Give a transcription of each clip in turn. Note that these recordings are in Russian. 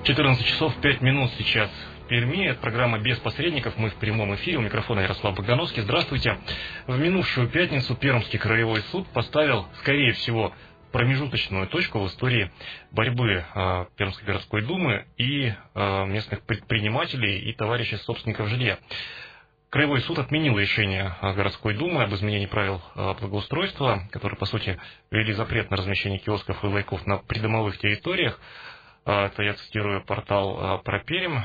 14 часов 5 минут сейчас в Перми. Это программа «Без посредников». Мы в прямом эфире. У микрофона Ярослав Богдановский. Здравствуйте. В минувшую пятницу Пермский краевой суд поставил, скорее всего, промежуточную точку в истории борьбы Пермской городской думы и местных предпринимателей и товарищей собственников жилья. Краевой суд отменил решение городской думы об изменении правил благоустройства, которые, по сути, ввели запрет на размещение киосков и ларьков на придомовых территориях. Это я цитирую портал про Пермь.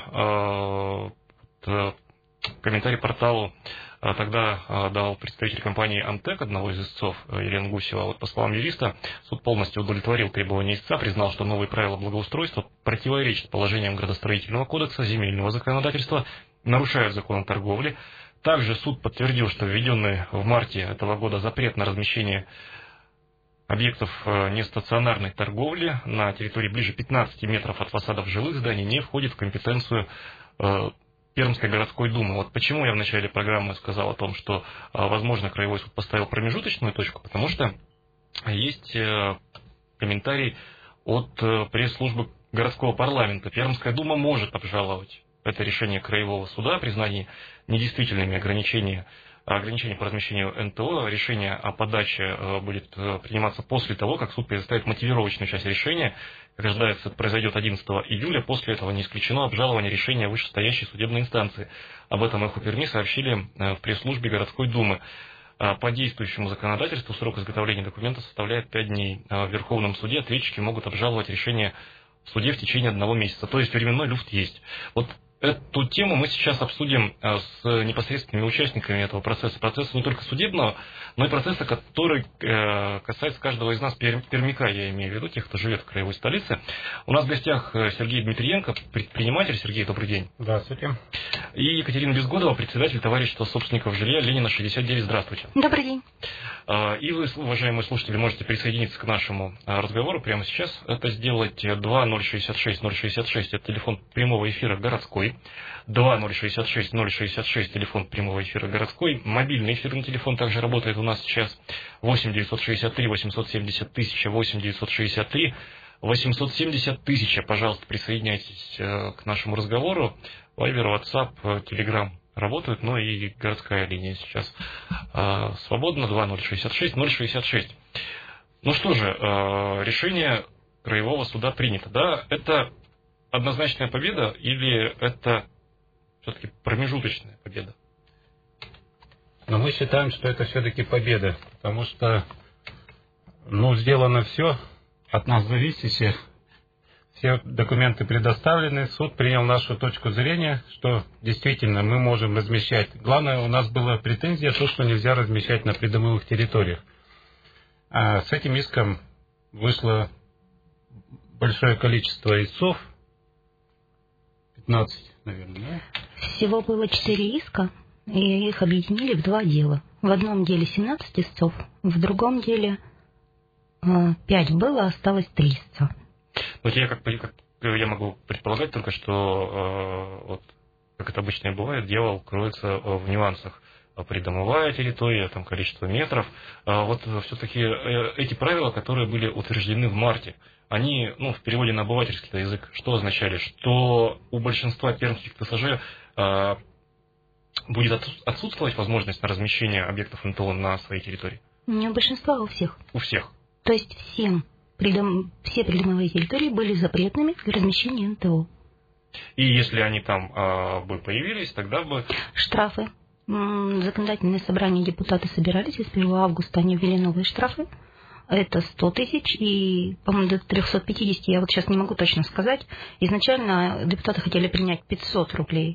Комментарий порталу тогда дал представитель компании «Амтек», одного из истцов, Елена Гусева. По словам юриста, суд полностью удовлетворил требования истца, признал, что новые правила благоустройства противоречат положениям градостроительного кодекса, земельного законодательства, нарушают закон о торговле. Также суд подтвердил, что введенный в марте этого года запрет на размещение объектов нестационарной торговли на территории ближе 15 метров от фасадов жилых зданий не входит в компетенцию Пермской городской думы. Вот почему я в начале программы сказал о том, что, возможно, краевой суд поставил промежуточную точку, потому что есть комментарий от пресс-службы городского парламента. Пермская дума может обжаловать это решение краевого суда о признании недействительными ограничений по размещению НТО. Решение о подаче будет приниматься после того, как суд предоставит мотивировочную часть решения. Как ожидается, это произойдет 11 июля. После этого не исключено обжалование решения вышестоящей судебной инстанции. Об этом «Эхо Перми» сообщили в пресс-службе городской думы. По действующему законодательству срок изготовления документа составляет 5 дней. В Верховном суде ответчики могут обжаловать решение в суде в течение 1 месяца. То есть временной люфт есть. Вот эту тему мы сейчас обсудим с непосредственными участниками этого процесса. Процесса не только судебного, но и процесса, который касается каждого из нас, пермяка, я имею в виду, тех, кто живет в краевой столице. У нас в гостях Сергей Дмитриенко, предприниматель. Сергей, добрый день. Здравствуйте. И Екатерина Безгодова, председатель товарищества собственников жилья Ленина, 69. Здравствуйте. Добрый день. И вы, уважаемые слушатели, можете присоединиться к нашему разговору прямо сейчас. Это сделать 2066-066, это телефон прямого эфира городской. 2066-066, телефон прямого эфира городской. Мобильный эфирный телефон также работает у нас сейчас. 8-963-870-1000, 8-963-870-1000. Пожалуйста, присоединяйтесь к нашему разговору. Вайбер, WhatsApp, Telegram работают, но и городская линия сейчас свободна. 2066-066. Ну что же, решение краевого суда принято. Да, это однозначная победа или это все-таки промежуточная победа? Но мы считаем, что это все-таки победа, потому что сделано все, от нас зависит, все документы предоставлены, суд принял нашу точку зрения, что действительно мы можем размещать. Главное, у нас была претензия, что нельзя размещать на придомовых территориях. А с этим иском вышло большое количество истцов, 15, наверное, да? Всего было 4 иска, и их объединили в 2 дела. В одном деле 17 истцов, в другом деле 5 было, осталось 3 истца. Вот я могу предполагать только, что, как это обычно и бывает, дьявол кроется в нюансах. Придомовая территория, там количество метров. Все-таки эти правила, которые были утверждены в марте, они, в переводе на обывательский язык, что означали? Что у большинства пермских ТСЖ будет отсутствовать возможность на размещение объектов НТО на своей территории? Не у большинства, а у всех. У всех. То есть все придомовые территории были запретными для размещения НТО. И если они там бы появились, тогда бы... Штрафы. Законодательное собрание депутаты собирались, и с 1 августа они ввели новые штрафы. Это 100 тысяч и, по-моему, до 350, я вот сейчас не могу точно сказать. Изначально депутаты хотели принять 500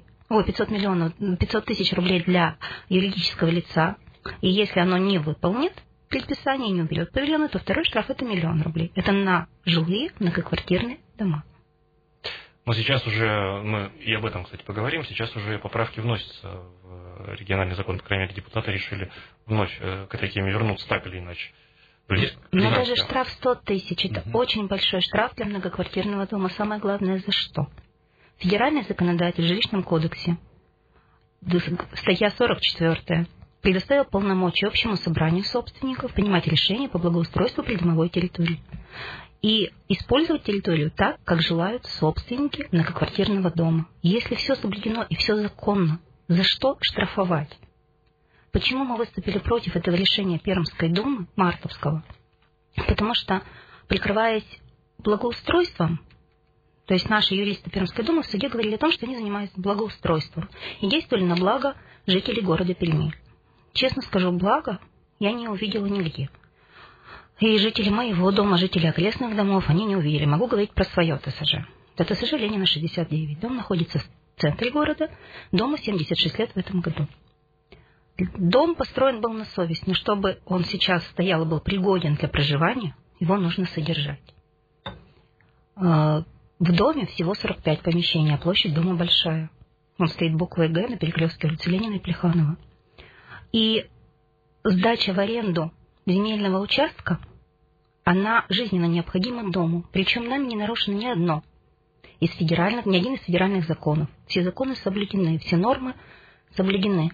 тысяч рублей для юридического лица. И если оно не выполнит предписание, не уберет павильоны, то второй штраф — это 1 000 000 рублей. Это на жилые многоквартирные дома. Но сейчас уже, мы и об этом, кстати, поговорим, сейчас уже поправки вносятся в региональный закон. По крайней мере, депутаты решили вновь к этой теме вернуться так или иначе. Но даже штраф 100 тысяч – это очень большой штраф для многоквартирного дома. Самое главное, за что? Федеральный законодатель в жилищном кодексе, статья 44, предоставил полномочия общему собранию собственников принимать решения по благоустройству придомовой территории. и использовать территорию так, как желают собственники многоквартирного дома. Если все соблюдено и все законно, за что штрафовать? Почему мы выступили против этого решения Пермской думы, Мартовского? Потому что, прикрываясь благоустройством, то есть наши юристы Пермской думы в суде говорили о том, что они занимаются благоустройством и действовали на благо жителей города Перми. Честно скажу, благо я не увидела нигде. И жители моего дома, жители окрестных домов, они не увидели. Могу говорить про свое ТСЖ. Это ТСЖ Ленина, 69. Дом находится в центре города. Дому 76 лет в этом году. Дом построен был на совесть, но чтобы он сейчас стоял и был пригоден для проживания, его нужно содержать. В доме всего 45 помещений, а площадь дома большая. Он стоит буквой «Г» на перекрестке улицы Ленина и Плеханова. И сдача в аренду земельного участка, она жизненно необходима дому. Причем нами не нарушено ни один из федеральных законов. Все законы соблюдены, все нормы соблюдены.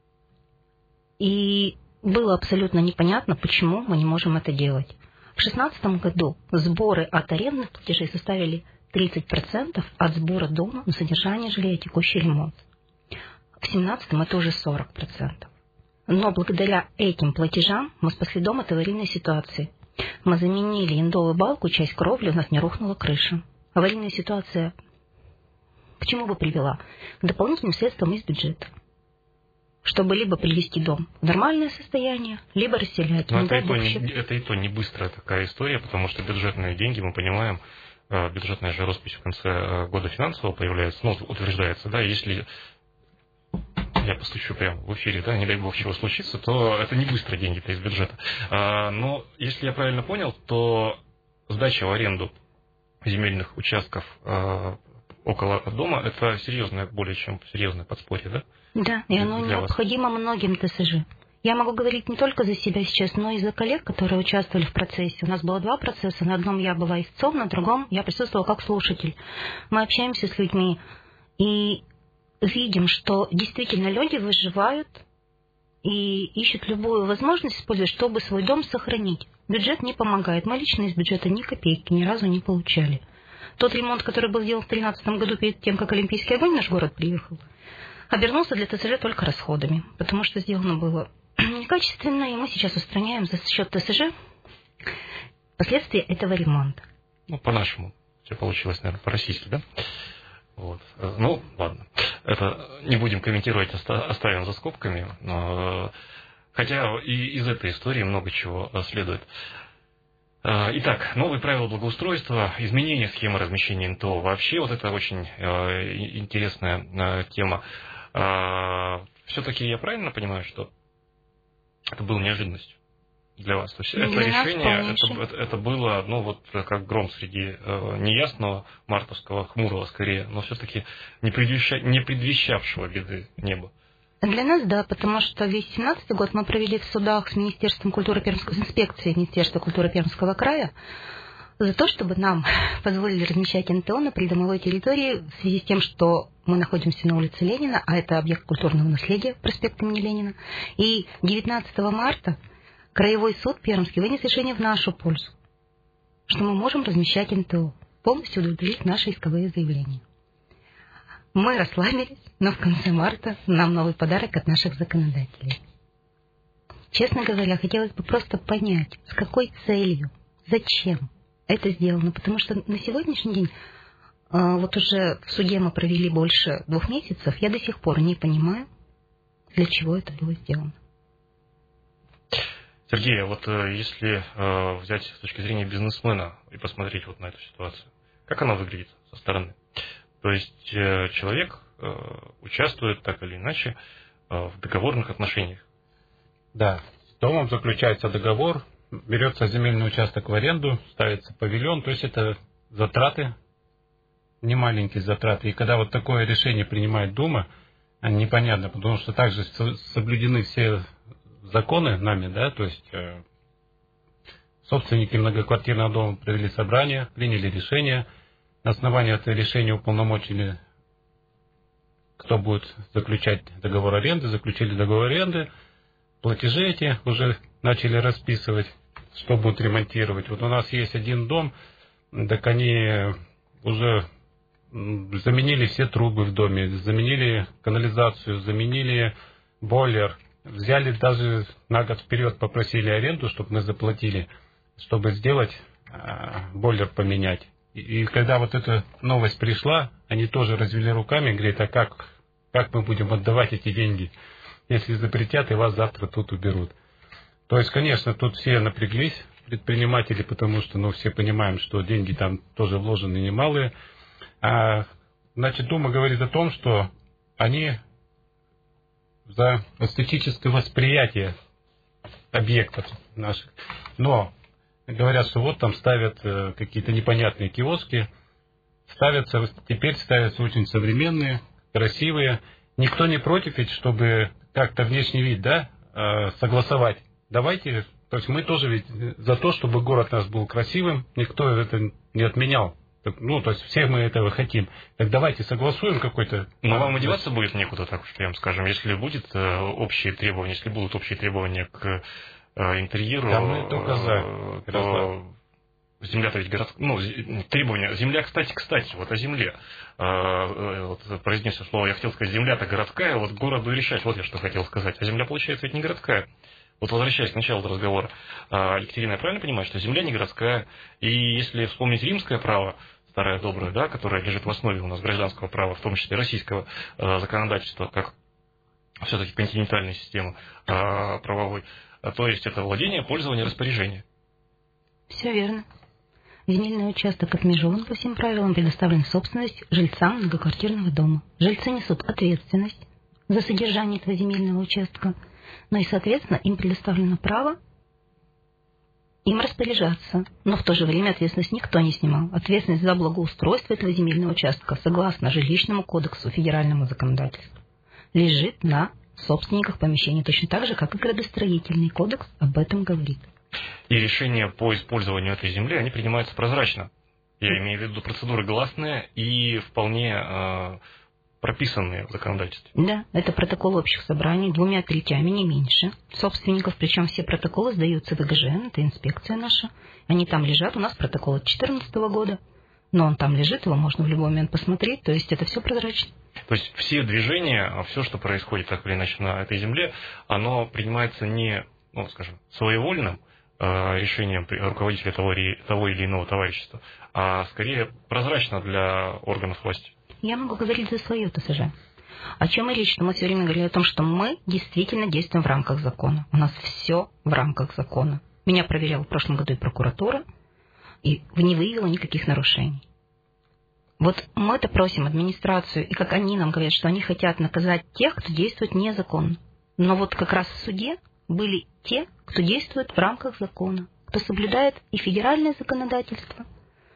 И было абсолютно непонятно, почему мы не можем это делать. В 2016 году сборы от арендных платежей составили 30% от сбора дома на содержание жилья и текущий ремонт. В 2017 это уже 40%. Но благодаря этим платежам мы спасли дом от аварийной ситуации. Мы заменили индовую балку, часть кровли, у нас не рухнула крыша. Аварийная ситуация к чему бы привела? К дополнительным средствам из бюджета, чтобы либо привести дом в нормальное состояние, либо расселять. Но это и то не быстрая такая история, потому что бюджетные деньги, мы понимаем, бюджетная же роспись в конце года финансового появляется, утверждается, да, если я постучу прямо в эфире, да, не дай бог чего случится, то это не быстро деньги-то из бюджета. Но если я правильно понял, то сдача в аренду земельных участков около дома – это серьезное, более чем серьезное подспорье, да? Да, и оно необходимо многим ТСЖ. Я могу говорить не только за себя сейчас, но и за коллег, которые участвовали в процессе. У нас было 2 процесса. На одном я была истцом, на другом я присутствовала как слушатель. Мы общаемся с людьми и видим, что действительно люди выживают и ищут любую возможность использовать, чтобы свой дом сохранить. Бюджет не помогает. Мы лично из бюджета ни копейки ни разу не получали. Тот ремонт, который был сделан в 2013 году перед тем, как Олимпийский огонь в наш город приехал, обернулся для ТСЖ только расходами, потому что сделано было некачественно, и мы сейчас устраняем за счет ТСЖ последствия этого ремонта. Ну, по-нашему. Все получилось, наверное, по-российски, да? Вот. Ну, ладно. Это не будем комментировать, оставим за скобками. Но, хотя и из этой истории много чего следует. Итак, новые правила благоустройства, изменение схемы размещения НТО. Вообще, вот это очень интересная тема. Все-таки я правильно понимаю, что это было неожиданностью для вас? То есть это решение, это было, ну вот как гром среди неясного, мартовского, хмурого скорее, но все-таки не предвещавшего беды неба. Для нас, да, потому что весь 2017 год мы провели в судах с Министерством культуры Пермского, с инспекцией Министерства культуры Пермского края за то, чтобы нам позволили размещать НТО на придомовой территории в связи с тем, что мы находимся на улице Ленина, а это объект культурного наследия, проспект имени Ленина. И 19 марта Краевой суд Пермский вынес решение в нашу пользу, что мы можем размещать НТО, полностью удовлетворить наши исковые заявления. Мы расслабились, но в конце марта нам новый подарок от наших законодателей. Честно говоря, хотелось бы просто понять, с какой целью, зачем это сделано, потому что на сегодняшний день, вот уже в суде мы провели больше 2 месяцев, я до сих пор не понимаю, для чего это было сделано. Сергей, а вот если взять с точки зрения бизнесмена и посмотреть вот на эту ситуацию, как она выглядит со стороны? То есть человек участвует так или иначе в договорных отношениях. Да, с домом заключается договор, берется земельный участок в аренду, ставится павильон, то есть это затраты, немаленькие затраты. И когда вот такое решение принимает Дума, непонятно, потому что также соблюдены все законы нами, да, то есть собственники многоквартирного дома провели собрание, приняли решение. На основании этого решения уполномочили, кто будет заключать договор аренды, заключили договор аренды, платежи эти уже начали расписывать. что будут ремонтировать. Вот у нас есть один дом, так они уже заменили все трубы в доме, заменили канализацию, заменили бойлер, взяли даже на год вперед, попросили аренду, чтобы мы заплатили, чтобы сделать бойлер поменять. И когда вот эта новость пришла, они тоже развели руками, говорят, а как мы будем отдавать эти деньги, если запретят и вас завтра тут уберут. То есть, конечно, тут все напряглись, предприниматели, потому что, все понимаем, что деньги там тоже вложены немалые. Значит, Дума говорит о том, что они за эстетическое восприятие объектов наших. Но говорят, что вот там ставят какие-то непонятные киоски, теперь ставятся очень современные, красивые. Никто не против, ведь чтобы как-то внешний вид, согласовать. Давайте, то есть мы тоже ведь за то, чтобы город наш был красивым, никто это не отменял. То есть все мы этого хотим. Так давайте согласуем какой-то... Но вам одеваться будет некуда, так уж прям скажем, если будут общие требования к интерьеру, да, мы только за. то земля-то ведь городская, требования. Земля, кстати, вот о земле. Произнес слово, я хотел сказать, земля-то городская, вот городу и решать, вот я что хотел сказать. А земля, получается, ведь не городская. Вот возвращаясь к началу разговора, Екатерина, я правильно понимаю, что земля не городская, и если вспомнить римское право, старое доброе, которое лежит в основе у нас гражданского права, в том числе российского законодательства, как все-таки континентальной системы правовой, то есть это владение, пользование, распоряжение. Все верно. Земельный участок отмежован по всем правилам, предоставлен в собственность жильцам многоквартирного дома. Жильцы несут ответственность за содержание этого земельного участка, но и, соответственно, им предоставлено право им распоряжаться. Но в то же время ответственность никто не снимал. Ответственность за благоустройство этого земельного участка, согласно жилищному кодексу, федеральному законодательству, лежит на собственниках помещений, точно так же, как и градостроительный кодекс об этом говорит. И решения по использованию этой земли, они принимаются прозрачно. Я имею в виду процедуры гласные и вполне прописанные в законодательстве. Да, это протокол общих собраний 2/3, не меньше, собственников, причем все протоколы сдаются в ИГЖН, это инспекция наша. Они там лежат, у нас протокол от 2014 года, но он там лежит, его можно в любой момент посмотреть, то есть это все прозрачно. То есть все движения, все, что происходит так или иначе на этой земле, оно принимается не, своевольным решением руководителя того или иного товарищества, а скорее прозрачно для органов власти. Я могу говорить за свое ТСЖ. О чем и речь, что мы все время говорили о том, что мы действительно действуем в рамках закона. У нас все в рамках закона. Меня проверяла в прошлом году и прокуратура, и не выявила никаких нарушений. Вот мы-то просим администрацию, и как они нам говорят, что они хотят наказать тех, кто действует незаконно. Но вот как раз в суде были те, кто действует в рамках закона, кто соблюдает и федеральное законодательство.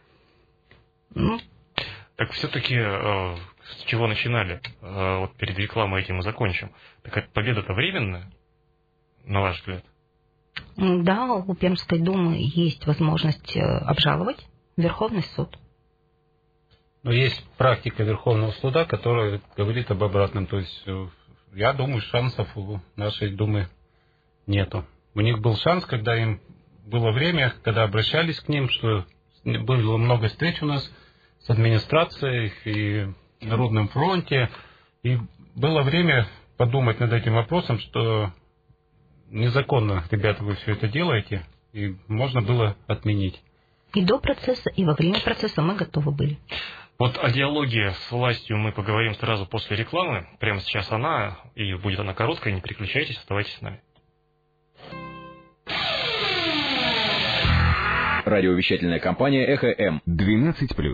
Так все-таки с чего начинали? Вот перед рекламой этим мы закончим. Так победа-то временная, на ваш взгляд? Да, у Пермской думы есть возможность обжаловать в Верховный суд. Но есть практика Верховного суда, которая говорит об обратном. То есть, я думаю, шансов у нашей думы нету. У них был шанс, когда им было время, когда обращались к ним, что было много встреч у нас с администрацией и Народном фронте. И было время подумать над этим вопросом, что незаконно, ребята, вы все это делаете, и можно было отменить. И до процесса, и во время процесса мы готовы были. Вот о диалоге с властью мы поговорим сразу после рекламы. Прямо сейчас она, и будет она короткая, не переключайтесь, оставайтесь с нами. Радиовещательная компания «Эхо М». 12+.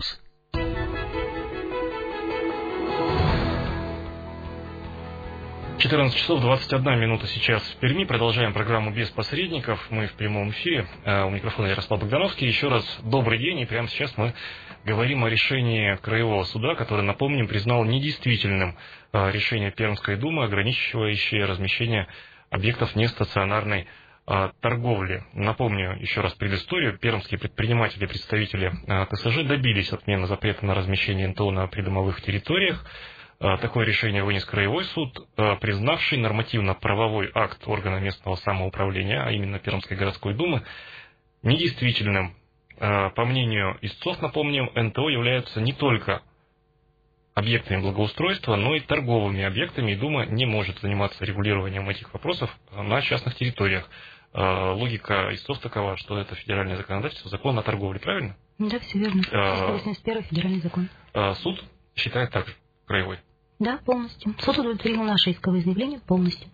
14 часов 21 минута сейчас в Перми. Продолжаем программу «Без посредников». Мы в прямом эфире. У микрофона Ярослав Богдановский. Еще раз добрый день. И прямо сейчас мы говорим о решении Краевого суда, который, напомним, признал недействительным решение Пермской думы, ограничивающее размещение объектов нестационарной торговли. Напомню еще раз предысторию. Пермские предприниматели, представители ТСЖ добились отмены запрета на размещение НТО на придомовых территориях. Такое решение вынес Краевой суд, признавший нормативно-правовой акт органа местного самоуправления, а именно Пермской городской думы, недействительным. По мнению истцов, напомним, НТО являются не только объектами благоустройства, но и торговыми объектами, и Дума не может заниматься регулированием этих вопросов на частных территориях. Логика истцов такова, что это федеральное законодательство, закон о торговле, правильно? Да, все верно. 381 федеральный закон. Суд считает так же, краевой. Да, полностью. Суд удовлетворил наше исковое заявление полностью.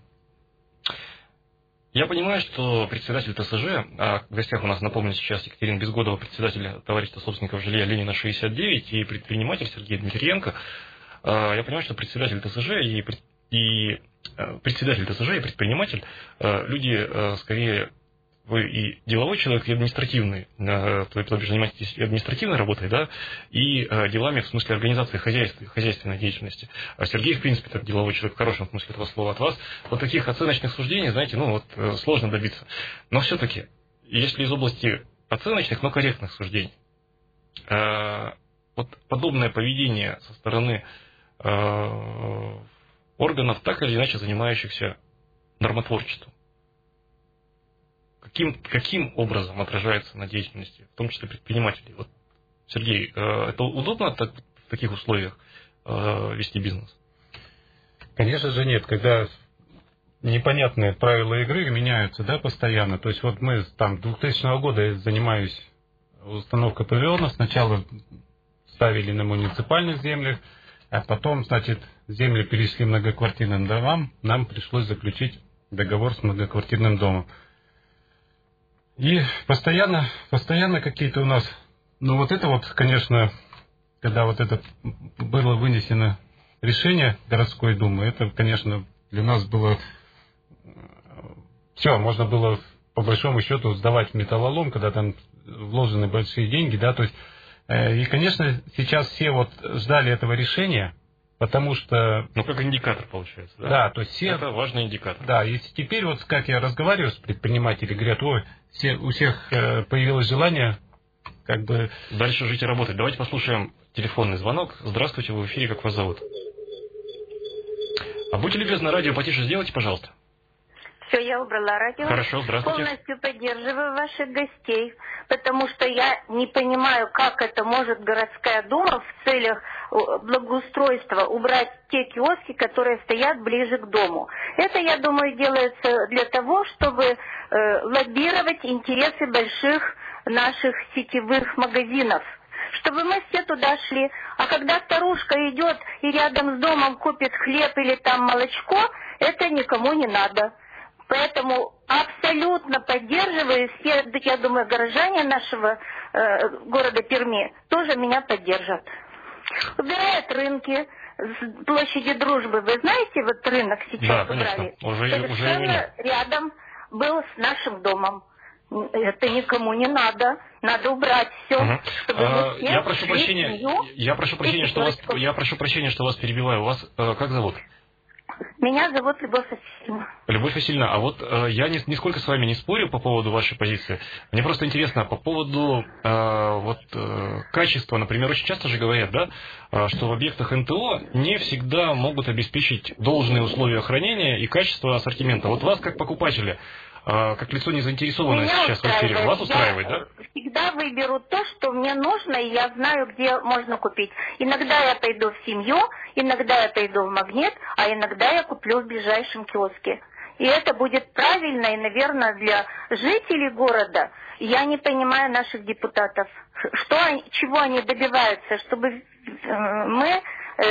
Я понимаю, что председатель ТСЖ, а в гостях у нас, напомню, сейчас Екатерина Безгодова, председатель товарищества собственников жилья Ленина 69 и предприниматель Сергей Дмитриенко. Я понимаю, что председатель ТСЖ и предприниматель люди скорее, вы и деловой человек, и административный, то есть занимаетесь и административной работой, да, и делами в смысле организации хозяйственной деятельности. А Сергей, в принципе, так деловой человек в хорошем смысле этого слова. От вас вот таких оценочных суждений, знаете, сложно добиться. Но все-таки, если из области оценочных, но корректных суждений, вот подобное поведение со стороны органов, так или иначе занимающихся нормотворчеством, каким образом отражается на деятельности, в том числе предпринимателей? Вот, Сергей, это удобно в таких условиях вести бизнес? Конечно же нет, когда непонятные правила игры меняются, да, постоянно. То есть вот мы там 2000 года я занимаюсь установкой павильонов. Сначала ставили на муниципальных землях, а потом, значит, земли перешли многоквартирным домам, нам пришлось заключить договор с многоквартирным домом. И постоянно какие-то у нас, вот это вот, конечно, когда вот это было вынесено решение городской думы, это, конечно, для нас было все, можно было по большому счету сдавать в металлолом, когда там вложены большие деньги, да, то есть, и, конечно, сейчас все вот ждали этого решения, потому что... как индикатор получается, да? Да, то есть все... Это важный индикатор. Да, и теперь вот как я разговариваю с предпринимателями, говорят, у всех появилось желание как бы... Дальше жить и работать. Давайте послушаем телефонный звонок. Здравствуйте, вы в эфире, как вас зовут? Будьте любезны, радио потише сделайте, пожалуйста. Все, я убрала радио. Хорошо, здравствуйте. Полностью поддерживаю ваших гостей, потому что я не понимаю, как это может городская дума в целях благоустройства убрать те киоски, которые стоят ближе к дому. Это, я думаю, делается для того, чтобы лоббировать интересы больших наших сетевых магазинов, чтобы мы все туда шли. А когда старушка идет и рядом с домом купит хлеб или там молочко, это никому не надо. Поэтому абсолютно поддерживаю, все, я думаю, горожане нашего города Перми тоже меня поддержат. Убирают рынки с площади Дружбы. Вы знаете, вот рынок сейчас убрали? Совершенно рядом был с нашим домом. Это никому не надо. Надо убрать все. Я прошу прощения, что вас перебиваю. Вас как зовут? Меня зовут Любовь Васильевна. Любовь Васильевна, а вот я нисколько с вами не спорю по поводу вашей позиции. Мне просто интересно, по поводу качества, например, очень часто же говорят, да, что в объектах НТО не всегда могут обеспечить должные условия хранения и качество ассортимента. Вот вас, как покупателя, как лицо не заинтересованное сейчас в эфире, вас устраивает, да? Всегда выберу то, что мне нужно, и я знаю, где можно купить. Иногда я пойду в семью, иногда я пойду в Магнит, а иногда я куплю в ближайшем киоске. И это будет правильно и, наверное, для жителей города. Я не понимаю наших депутатов, чего они добиваются, чтобы мы,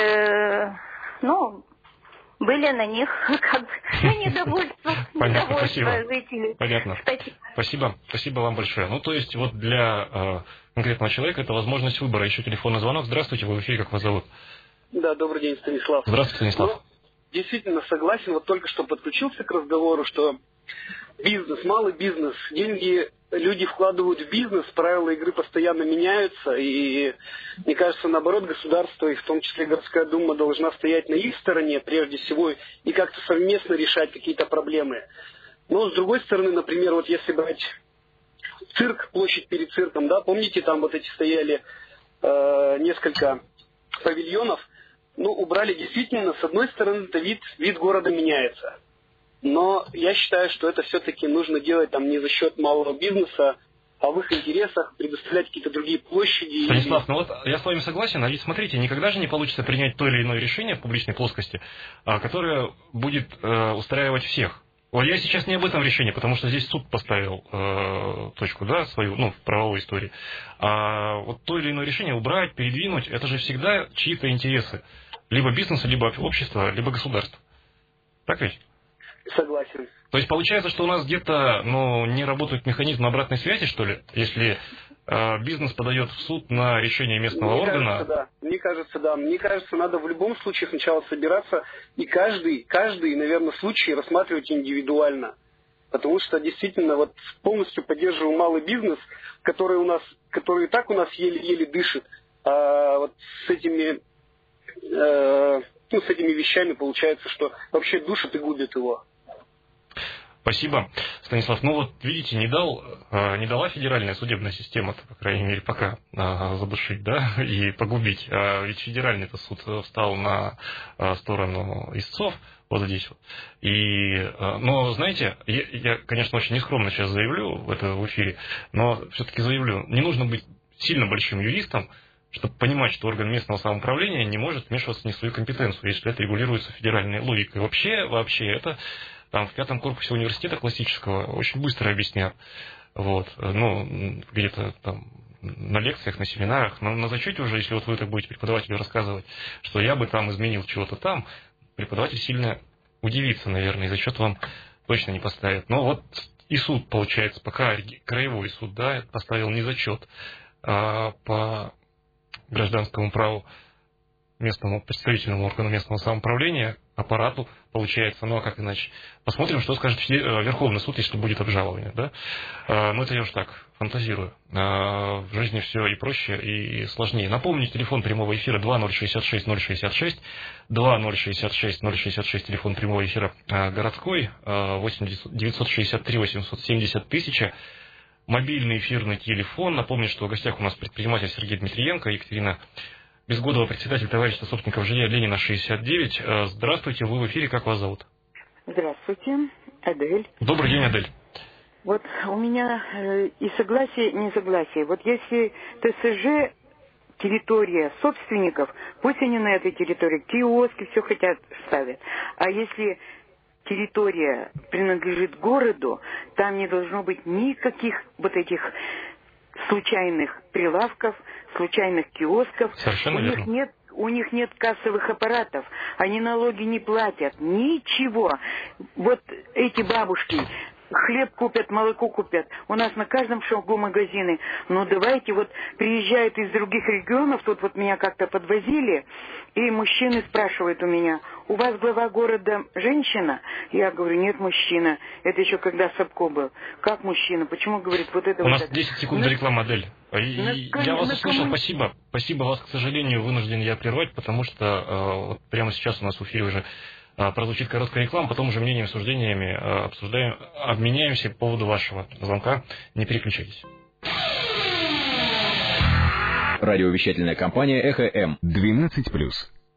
были на них как бы недовольство жителей. Понятно. Спасибо вам большое. То есть вот для конкретного человека это возможность выбора. Еще телефонный звонок. Здравствуйте, вы в эфире, как вас зовут? Да, добрый день, Станислав. Здравствуйте, Станислав. Действительно согласен, вот только что подключился к разговору, что бизнес, малый бизнес, деньги люди вкладывают в бизнес, правила игры постоянно меняются, и мне кажется, наоборот, государство, и в том числе городская дума, должна стоять на их стороне прежде всего и как-то совместно решать какие-то проблемы. Но с другой стороны, например, вот если брать цирк, площадь перед цирком, да, помните, там вот эти стояли несколько павильонов, убрали действительно, с одной стороны, это вид города меняется. Но я считаю, что это все-таки нужно делать там не за счет малого бизнеса, а в их интересах предоставлять какие-то другие площади. Станислав, ну вот я с вами согласен, а ведь смотрите, никогда же не получится принять то или иное решение в публичной плоскости, которое будет устраивать всех. Вот я сейчас не об этом решении, потому что здесь суд поставил точку, да, свою, ну, в правовой истории. А вот то или иное решение убрать, передвинуть, это же всегда чьи-то интересы. Либо бизнеса, либо общества, либо государства. Так ведь? Согласен. То есть получается, что у нас где-то, ну, не работает механизм обратной связи, что ли, если бизнес подает в суд на решение местного органа? Кажется, да. Мне кажется, надо в любом случае сначала собираться и каждый, наверное, случай рассматривать индивидуально. Потому что действительно вот полностью поддерживаю малый бизнес, который и так у нас еле-еле дышит, а вот с этими вещами получается, что вообще душит и губит его. Спасибо, Станислав. Ну вот, видите, не дала федеральная судебная система, по крайней мере, пока задушить, да, и погубить. Ведь федеральный-то суд встал на сторону истцов, вот здесь вот. Но, знаете, я, конечно, очень нескромно сейчас заявлю это в эфире, но все-таки заявлю, не нужно быть сильно большим юристом, чтобы понимать, что орган местного самоуправления не может вмешиваться не в свою компетенцию, если это регулируется федеральной логикой. Вообще это там в 5 корпусе университета классического очень быстро объяснят. Вот. Ну, где-то там на лекциях, на семинарах, на зачете уже, если вот вы так будете преподавателю рассказывать, что я бы там изменил чего-то там, преподаватель сильно удивится, наверное, и зачет вам точно не поставит. Но вот и суд, получается, пока краевой суд, да, поставил не зачет по гражданскому праву местному представительному органу местного самоуправления, аппарату, получается, ну а как иначе. Посмотрим, что скажет Верховный суд, если будет обжалование, да? Ну это я уж так фантазирую. В жизни все и проще, и сложнее. Напомню, телефон прямого эфира 2066-066, 2066-066, телефон прямого эфира городской, 8-963-870-1000. Мобильный эфирный телефон. Напомню, что в гостях у нас предприниматель Сергей Дмитриенко, Екатерина Безгодова, председатель товарищества собственников жилья Ленина 69. Здравствуйте, вы в эфире, как вас зовут? Здравствуйте, Адель. Добрый день, Адель. Вот у меня и согласие, и несогласие. Вот если ТСЖ территория собственников, пусть они на этой территории киоски все хотят ставят. А если территория принадлежит городу, там не должно быть никаких вот этих случайных прилавков, случайных киосков. Совершенно верно. У них нет кассовых аппаратов, они налоги не платят, ничего. Вот эти бабушки хлеб купят, молоко купят. У нас на каждом шагу магазины. Но давайте, вот приезжают из других регионов, тут вот меня как-то подвозили, и мужчины спрашивают у меня: у вас глава города женщина? Я говорю: нет, мужчина. Это еще когда Собко был. Как мужчина? Почему, говорит, вот это... У нас 10 секунд до рекламы, Адель. Я вас услышал, спасибо. Спасибо, вас, к сожалению, вынужден я прервать, потому что вот прямо сейчас у нас в эфире уже прозвучит короткая реклама, потом уже мнениями, суждениями обменяемся по поводу вашего звонка. Не переключайтесь. Радиовещательная компания «Эхо-М» 12+.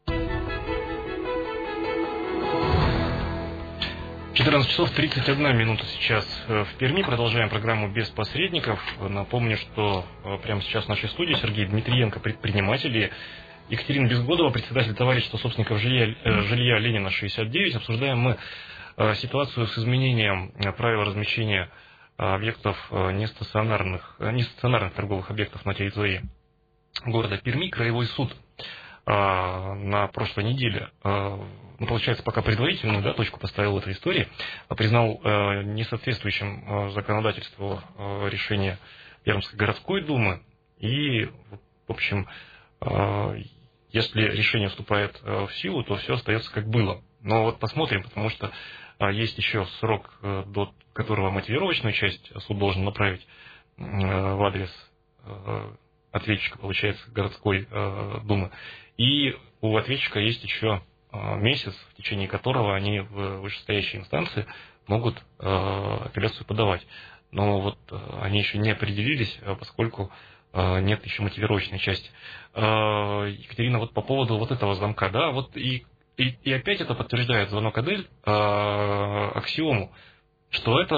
14 часов 31 минута сейчас в Перми. Продолжаем программу «Без посредников». Напомню, что прямо сейчас в нашей студии Сергей Дмитриенко, предприниматель, и Екатерина Безгодова, председатель товарищества собственников жилья Ленина 69. Обсуждаем мы ситуацию с изменением правил размещения объектов нестационарных торговых объектов на территории города Перми. Краевой суд на прошлой неделе, получается, пока предварительную точку поставил в этой истории, признал несоответствующим законодательству решение Пермской городской думы. И, в общем, если решение вступает в силу, то все остается как было. Но вот посмотрим, потому что есть еще срок, до которого мотивировочную часть суд должен направить в адрес ответчика, получается, городской думы. И у ответчика есть еще месяц, в течение которого они в вышестоящей инстанции могут апелляцию подавать. Но вот они еще не определились, поскольку нет еще мотивировочной части. Екатерина, вот по поводу вот этого звонка, да, вот и опять это подтверждает звонок Адель аксиому, что это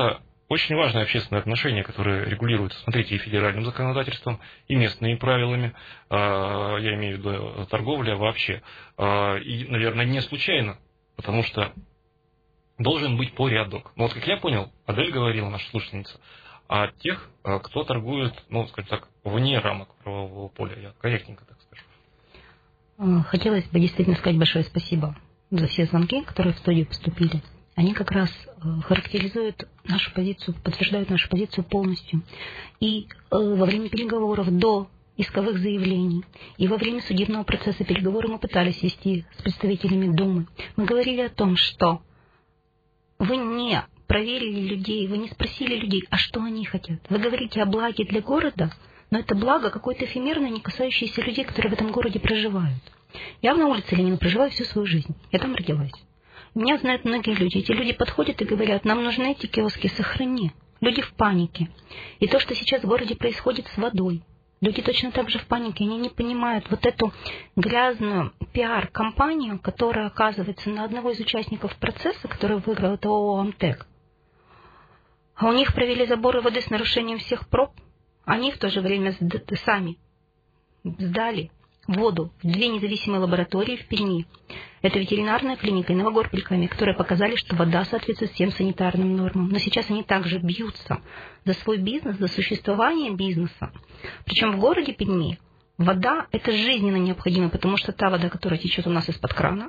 очень важное общественное отношение, которое регулируется, смотрите, и федеральным законодательством, и местными правилами, я имею в виду торговля вообще. И, наверное, не случайно, потому что должен быть порядок. Но вот как я понял, Адель говорила, наша слушательница, о тех, кто торгует, ну, скажем так, вне рамок правового поля. Я корректненько так скажу. Хотелось бы действительно сказать большое спасибо за все звонки, которые в студию поступили. Они как раз характеризуют нашу позицию, подтверждают нашу позицию полностью. И во время переговоров до исковых заявлений, и во время судебного процесса переговоры мы пытались вести с представителями Думы. Мы говорили о том, что вы не проверили людей, вы не спросили людей, а что они хотят. Вы говорите о благе для города, но это благо какое-то эфемерное, не касающееся людей, которые в этом городе проживают. Я на улице Ленина проживаю всю свою жизнь. Я там родилась. Меня знают многие люди. Эти люди подходят и говорят, нам нужны эти киоски, сохрани. Люди в панике. И то, что сейчас в городе происходит с водой. Люди точно так же в панике. Они не понимают вот эту грязную пиар-компанию, которая оказывается на одного из участников процесса, который выиграл, это ООО «Амтек». А у них провели заборы воды с нарушением всех проб. Они в то же время сами сдали воду в 2 независимые лаборатории в Перми. Это ветеринарная клиника и Новогорпельками, которые показали, что вода соответствует всем санитарным нормам. Но сейчас они также бьются за свой бизнес, за существование бизнеса. Причем в городе Перми вода – это жизненно необходимо, потому что та вода, которая течет у нас из-под крана,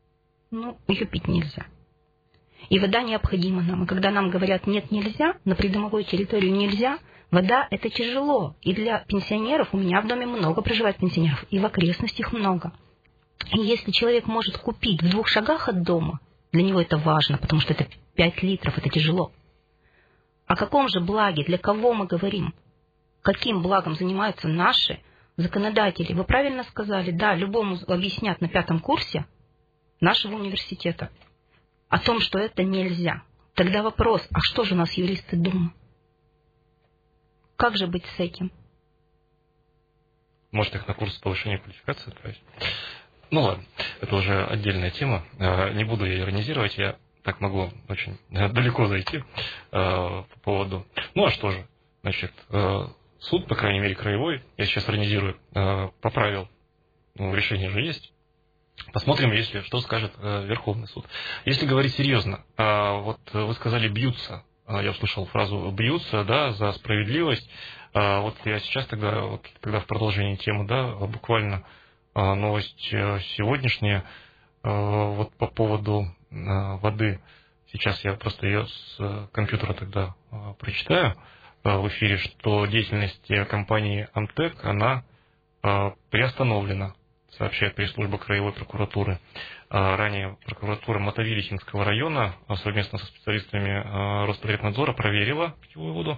ее пить нельзя. И вода необходима нам. И когда нам говорят «нет, нельзя», на придомовую территорию нельзя, вода – это тяжело. И для пенсионеров, у меня в доме много проживает пенсионеров, и в окрестностях много. И если человек может купить в 2 шагах от дома, для него это важно, потому что это 5 литров, это тяжело. О каком же благе, для кого мы говорим? Каким благом занимаются наши законодатели? Вы правильно сказали, да, любому объяснят на 5 курсе нашего университета о том, что это нельзя. Тогда вопрос, а что же у нас юристы думают? Как же быть с этим? Может, их на курс повышения квалификации отправить? Ну ладно, это уже отдельная тема. Не буду я иронизировать, я так могу очень далеко зайти по поводу... Ну а что же? Значит, суд, по крайней мере, краевой, я сейчас иронизирую, поправил, решение же есть. Посмотрим, если что скажет Верховный суд. Если говорить серьезно, вот вы сказали «бьются». Я услышал фразу «бьются», да, за справедливость. Вот я сейчас тогда в продолжении темы, да, буквально новость сегодняшняя, вот по поводу воды. Сейчас я просто ее с компьютера тогда прочитаю в эфире, что деятельность компании «Амтек», она приостановлена, сообщает пресс-служба краевой прокуратуры. Ранее прокуратура Мотовилихинского района совместно со специалистами Роспотребнадзора проверила питьевую воду,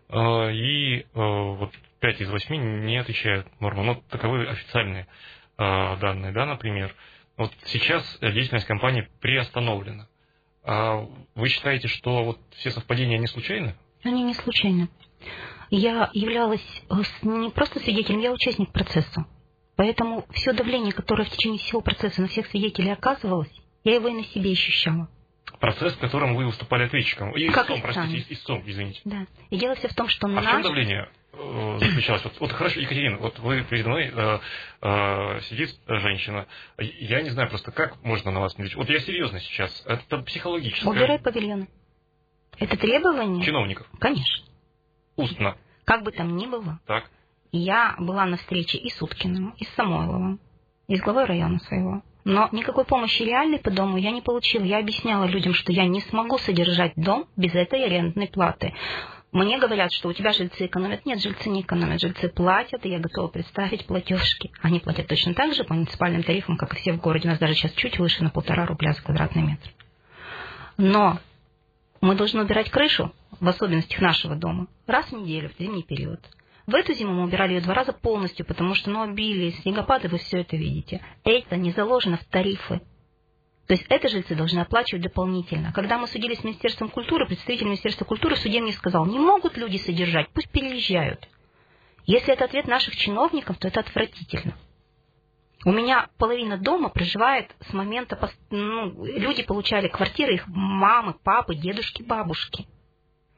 и вот 5 из 8 не отвечают нормам. Ну, таковы официальные данные, да, например. Вот сейчас деятельность компании приостановлена. Вы считаете, что вот все совпадения не случайны? Они не случайны. Я являлась не просто свидетелем, я участник процесса. Поэтому все давление, которое в течение всего процесса на всех свидетелей оказывалось, я его и на себе ощущала. Процесс, в котором вы выступали ответчиком. Истцом, извините. Да. И дело все в том, что в чем давление заключалось? Вот хорошо, Екатерина, вот вы передо мной сидит женщина. Я не знаю просто, как можно на вас смотреть. Вот я серьезно сейчас. Это психологически. Убирай павильоны. Это требование? Чиновников. Конечно. Устно. Как бы там ни было. Так. Я была на встрече и с Уткиным, и с Самойловым, и с главой района своего. Но никакой помощи реальной по дому я не получила. Я объясняла людям, что я не смогу содержать дом без этой арендной платы. Мне говорят, что у тебя жильцы экономят. Нет, жильцы не экономят. Жильцы платят, и я готова представить платежки. Они платят точно так же по муниципальным тарифам, как и все в городе. У нас даже сейчас чуть выше, на 1,5 рубля за квадратный метр. Но мы должны убирать крышу, в особенностях нашего дома, раз в неделю, в зимний период. В эту зиму мы убирали ее 2 раза полностью, потому что обилие, снегопады, вы все это видите. Это не заложено в тарифы. То есть это жильцы должны оплачивать дополнительно. Когда мы судились с Министерством культуры, представитель Министерства культуры в суде мне сказал, не могут люди содержать, пусть переезжают. Если это ответ наших чиновников, то это отвратительно. У меня половина дома проживает с момента... люди получали квартиры, их мамы, папы, дедушки, бабушки.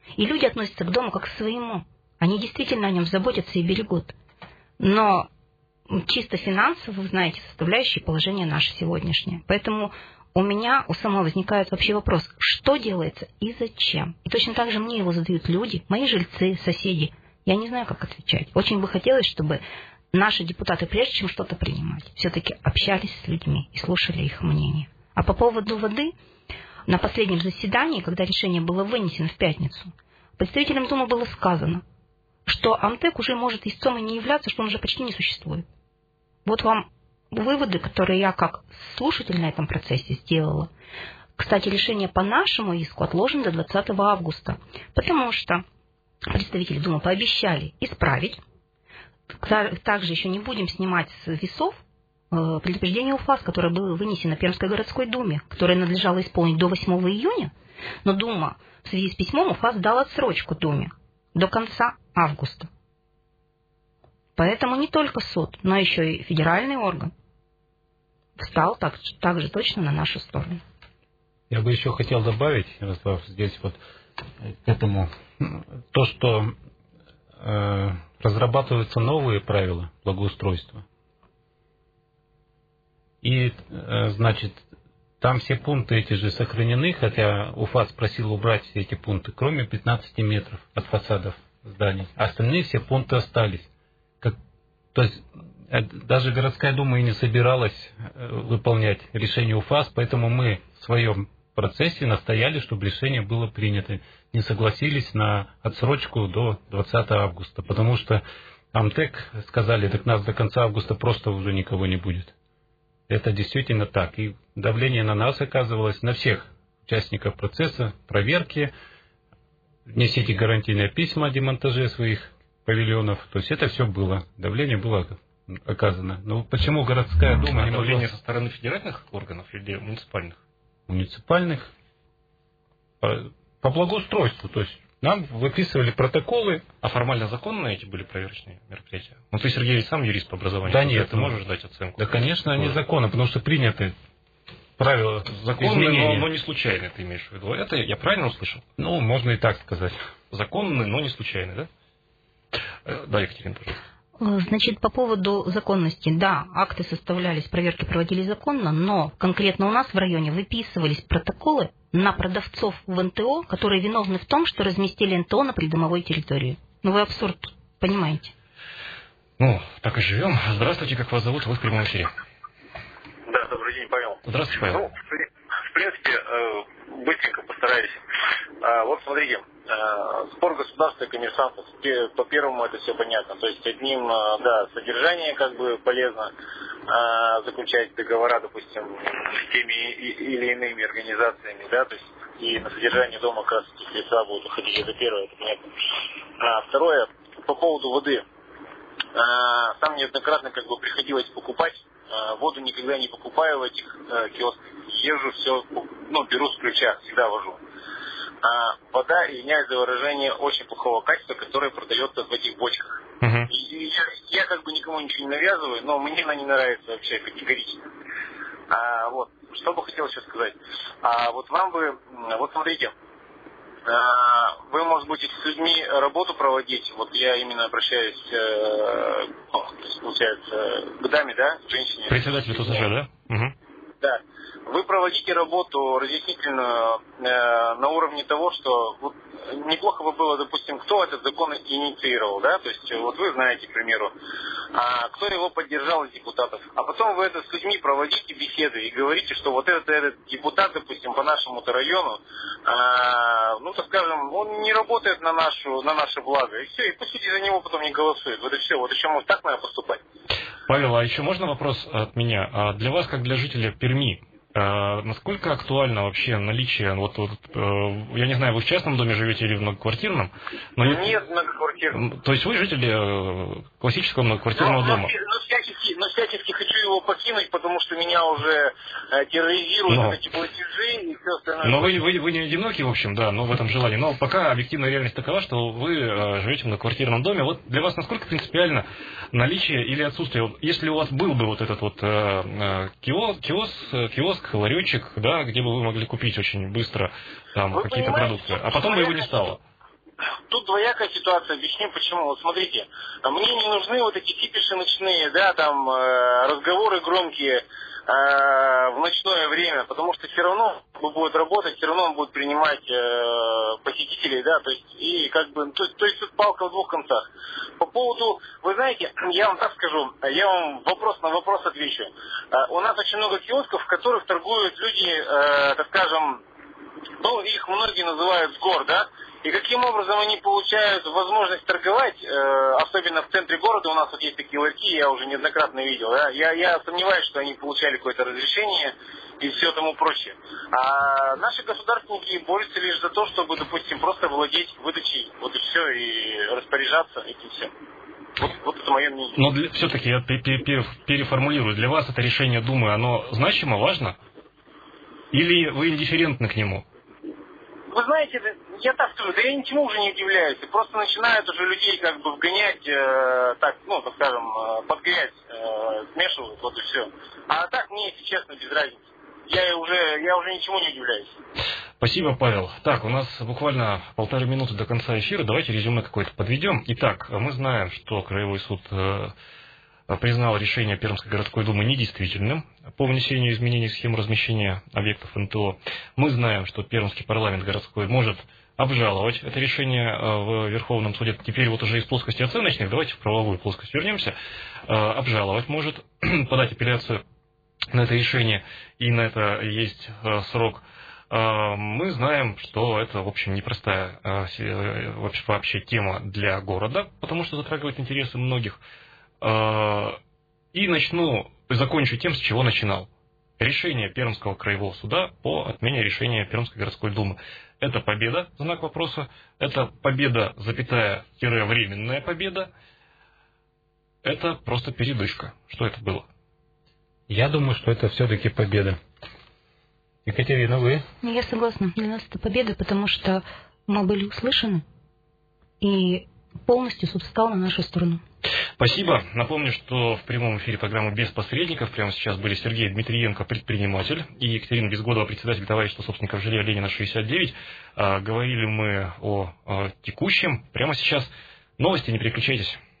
И люди относятся к дому как к своему. Они действительно о нем заботятся и берегут. Но чисто финансово, вы знаете, составляющие положение наше сегодняшнее. Поэтому у меня у самой возникает вообще вопрос, что делается и зачем. И точно так же мне его задают люди, мои жильцы, соседи. Я не знаю, как отвечать. Очень бы хотелось, чтобы наши депутаты, прежде чем что-то принимать, все-таки общались с людьми и слушали их мнение. А по поводу воды, на последнем заседании, когда решение было вынесено в пятницу, представителям Думы было сказано, что Амтек уже может истцом и не являться, что он уже почти не существует. Вот вам выводы, которые я как слушатель на этом процессе сделала. Кстати, решение по нашему иску отложено до 20 августа, потому что представители Думы пообещали исправить. Также еще не будем снимать с весов предупреждение УФАС, которое было вынесено Пермской городской думе, которое надлежало исполнить до 8 июня, но Дума в связи с письмом УФАС дала отсрочку Думе до конца августа. Поэтому не только суд, но еще и федеральный орган встал так же точно на нашу сторону. Я бы еще хотел добавить, Ярослав, здесь вот к этому, то, что разрабатываются новые правила благоустройства. И, значит, там все пункты эти же сохранены, хотя УФАС просил убрать все эти пункты, кроме 15 метров от фасадов зданий. Остальные все пункты остались. То есть даже городская дума и не собиралась выполнять решение УФАС, поэтому мы в своем процессе настояли, чтобы решение было принято. Не согласились на отсрочку до 20 августа, потому что Амтек сказали, так нас до конца августа просто уже никого не будет. Это действительно так. И давление на нас оказывалось, на всех участников процесса, проверки, несите гарантийные письма о демонтаже своих павильонов. То есть это все было. Давление было оказано. Но почему городская дума не могла... Давление со стороны федеральных органов или муниципальных? Муниципальных. По благоустройству. То есть нам выписывали протоколы. А формально законные эти были проверочные мероприятия? Ну, ты, Сергей, сам юрист по образованию. Да нет. Ты можешь дать оценку? Да, конечно, они законны, потому что приняты правила законные, но не случайные, ты имеешь в виду. Это я правильно услышал? Ну, можно и так сказать. Законные, но не случайные, да? Да, Екатерина, пожалуйста. Значит, по поводу законности, да, акты составлялись, проверки проводились законно, но конкретно у нас в районе выписывались протоколы на продавцов в НТО, которые виновны в том, что разместили НТО на придомовой территории. Ну, вы абсурд понимаете. Ну, так и живем. Здравствуйте, как вас зовут? Вы в прямом эфире. Да, добрый день, Павел. Здравствуйте, Павел. Ну, в принципе, быстренько постараюсь. Вот смотрите, спор государства и коммерсантов, по первому это все понятно. То есть одним, да, содержание как бы полезно заключать договора, допустим, с теми или иными организациями, да, то есть и на содержание дома как раз этих лица будут уходить, это первое, это понятно. Второе, по поводу воды. Сам неоднократно как бы приходилось покупать, воду никогда не покупаю в этих киосках, езжу все, ну, беру с ключа, всегда вожу. Вода, извиняюсь за выражение, очень плохого качества, которая продается в этих бочках. И я как бы никому ничего не навязываю, но мне она не нравится вообще категорично. Вот, что бы хотел еще сказать. Вот вам бы, вот смотрите, вы, может быть, с людьми работу проводить, вот я именно обращаюсь, получается, к даме, да, женщине. Председатель ТСЖ, да? Угу. Да. Вы проводите работу разъяснительную на уровне того, что вот, неплохо бы было, допустим, кто этот закон инициировал, да, то есть вот вы знаете, к примеру, кто его поддержал из депутатов, а потом вы это с людьми проводите беседы и говорите, что вот этот депутат, допустим, по нашему-то району, ну, так скажем, он не работает на наше благо, и все, и пусть люди за него потом не голосуют, вот и все, вот еще может так надо поступать. Павел, а еще можно вопрос от меня? Для вас, как для жителя Перми, насколько актуально вообще наличие, вот, я не знаю, вы в частном доме живете или в многоквартирном? Но нет, многоквартирном. То есть вы жители классического многоквартирного дома? Но всячески хочу его покинуть, потому что меня уже терроризируют эти платежи и все остальное. Но вы не одиноки, в общем, да, но в этом желании. Но пока объективная реальность такова, что вы живете в многоквартирном доме. Вот для вас насколько принципиально наличие или отсутствие? Вот, если у вас был бы вот этот вот киоск, ларечек, да, где бы вы могли купить очень быстро там какие-то продукты, а потом бы его не стало. тут двоякая ситуация, объясню почему. Вот смотрите, мне не нужны вот эти кипиши ночные, да, там разговоры громкие в ночное время, потому что все равно будет работать, все равно он будет принимать посетителей, да, то есть, и как бы, то есть тут палка в двух концах. По поводу, вы знаете, я вам так скажу, я вам вопрос на вопрос отвечу. У нас очень много киосков, в которых торгуют люди, так скажем, ну, их многие называют с гор, да, и каким образом они получают возможность торговать, особенно в центре города, у нас вот есть такие ларьки, я уже неоднократно видел, да? Я сомневаюсь, что они получали какое-то разрешение и все тому прочее. А наши государственники борются лишь за то, чтобы, допустим, просто владеть выдачей, вот и все, и распоряжаться этим всем. Вот это мое мнение. Но все-таки я переформулирую, для вас это решение Думы, оно значимо, важно? Или вы индифферентны к нему? Вы знаете, я так скажу, да я ничему уже не удивляюсь. Просто начинают уже людей как бы вгонять, так, ну, так скажем, под грязь, смешивают, вот и все. А так мне, если честно, без разницы. Я уже ничему не удивляюсь. Спасибо, Павел. Так, у нас буквально 1,5 минуты до конца эфира. Давайте резюме какое-то подведем. Итак, мы знаем, что Краевой суд признал решение Пермской городской думы недействительным по внесению изменений в схему размещения объектов НТО. Мы знаем, что Пермский парламент городской может обжаловать это решение в Верховном суде. Теперь вот уже из плоскости оценочных, давайте в правовую плоскость вернемся. Обжаловать может, подать апелляцию на это решение, и на это есть срок. Мы знаем, что это, в общем, непростая вообще тема для города, потому что затрагивает интересы многих. И закончу тем, с чего начинал. Решение Пермского краевого суда по отмене решения Пермской городской думы. Это победа, знак вопроса. Это победа, запятая, временная победа. Это просто передышка. Что это было? Я думаю, что это все-таки победа. Екатерина, вы? Я согласна. Для нас это победа, потому что мы были услышаны, и полностью суд встал на нашу сторону. Спасибо. Напомню, что в прямом эфире программы «Без посредников» прямо сейчас были Сергей Дмитриенко, предприниматель, и Екатерина Безгодова, председатель товарищества собственников жилья Ленина 69. Говорили мы о текущем. Прямо сейчас новости, не переключайтесь.